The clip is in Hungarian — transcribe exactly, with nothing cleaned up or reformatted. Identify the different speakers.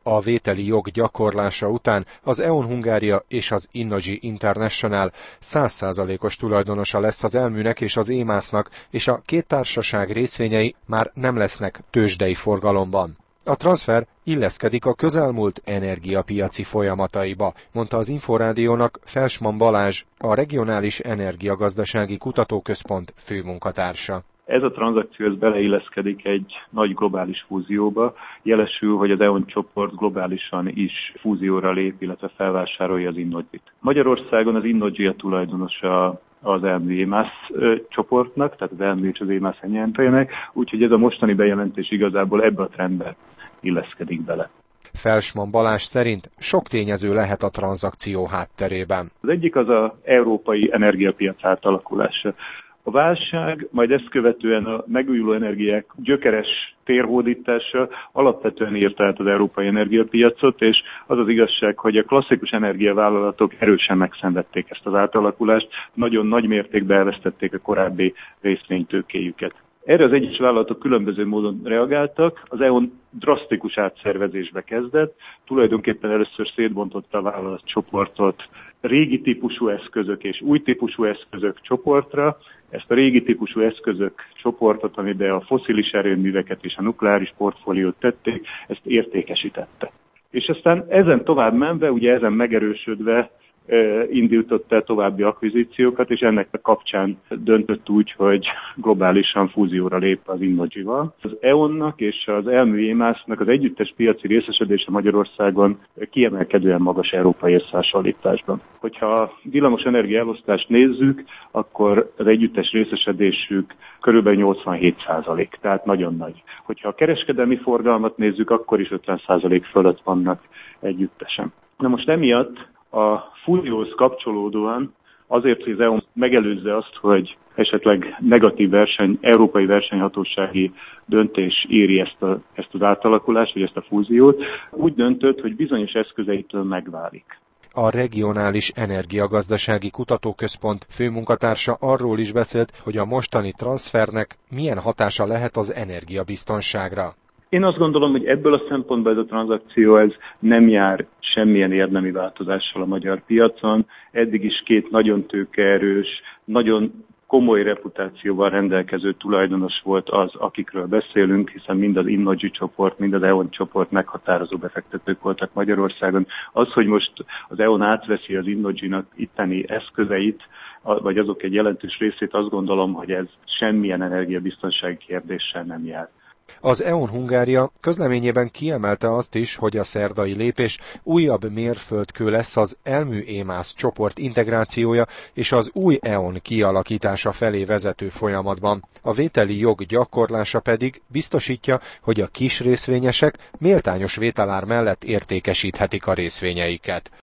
Speaker 1: A vételi jog gyakorlása után az e on Hungária és az Innogy International száz százalékos tulajdonosa lesz az Elműnek és az émásznak, és a két társaság részvényei már nem lesznek tőzsdei forgalomban. A transfer illeszkedik a közelmúlt energiapiaci folyamataiba, mondta az Inforádiónak Felsman Balázs, a Regionális Energiagazdasági Kutatóközpont főmunkatársa.
Speaker 2: Ez a tranzakció ez beleilleszkedik egy nagy globális fúzióba, jelesül, hogy az e on csoport globálisan is fúzióra lép, illetve felvásárolja az Innogyt. Magyarországon az Innogy a tulajdonosa az Elmű émász csoportnak, tehát az Elmű és az émász ennyientejenek, úgyhogy ez a mostani bejelentés igazából ebbe a trendbe illeszkedik bele.
Speaker 1: Felsman Balázs szerint sok tényező lehet a tranzakció hátterében.
Speaker 2: Az egyik az az európai energiapiac átalakulása. A válság, majd ezt követően a megújuló energiák gyökeres térhódítása alapvetően írta át az európai energiapiacot, és az az igazság, hogy a klasszikus energiavállalatok erősen megszenvedték ezt az átalakulást, nagyon nagy mértékben elvesztették a korábbi részvénytőkéjüket. Erre az egyes vállalatok különböző módon reagáltak, az e on drasztikus átszervezésbe kezdett, tulajdonképpen először szétbontotta a vállalatcsoportot régi típusú eszközök és új típusú eszközök csoportra. Ezt a régi típusú eszközök csoportot, amiben a fosszilis erőműveket és a nukleáris portfóliót tették, ezt értékesítette. És aztán ezen tovább menve, ugye ezen megerősödve indított el további akvizíciókat, és ennek a kapcsán döntött úgy, hogy globálisan fúzióra lép az Innogyval. Az e onnak és az Elmű émásznak az együttes piaci részesedése Magyarországon kiemelkedően magas európai összehasonlításban. Hogyha a villamos energia elosztást nézzük, akkor az együttes részesedésük körülbelül nyolcvanhét százalék, tehát nagyon nagy. Hogyha a kereskedelmi forgalmat nézzük, akkor is ötven százalék fölött vannak együttesen. Na most emiatt a fúzióhoz kapcsolódóan azért, hogy az e on megelőzze azt, hogy esetleg negatív verseny, európai versenyhatósági döntés éri ezt, a, ezt az átalakulást, vagy ezt a fúziót, úgy döntött, hogy bizonyos eszközeitől megválik.
Speaker 1: A Regionális Energiagazdasági Kutatóközpont főmunkatársa arról is beszélt, hogy a mostani transfernek milyen hatása lehet az energiabiztonságra.
Speaker 2: Én azt gondolom, hogy ebből a szempontból ez a tranzakció ez nem jár semmilyen érdemi változással a magyar piacon. Eddig is két nagyon tőkeerős, nagyon komoly reputációval rendelkező tulajdonos volt az, akikről beszélünk, hiszen mind az Innogy csoport, mind az e on csoport meghatározó befektetők voltak Magyarországon. Az, hogy most az e on átveszi az Innogynak itteni eszközeit, vagy azok egy jelentős részét, azt gondolom, hogy ez semmilyen energiabiztonsági kérdéssel nem jár.
Speaker 1: Az e on Hungária közleményében kiemelte azt is, hogy a szerdai lépés újabb mérföldkő lesz az Elmű émász csoport integrációja és az új e on kialakítása felé vezető folyamatban. A vételi jog gyakorlása pedig biztosítja, hogy a kis részvényesek méltányos vételár mellett értékesíthetik a részvényeiket.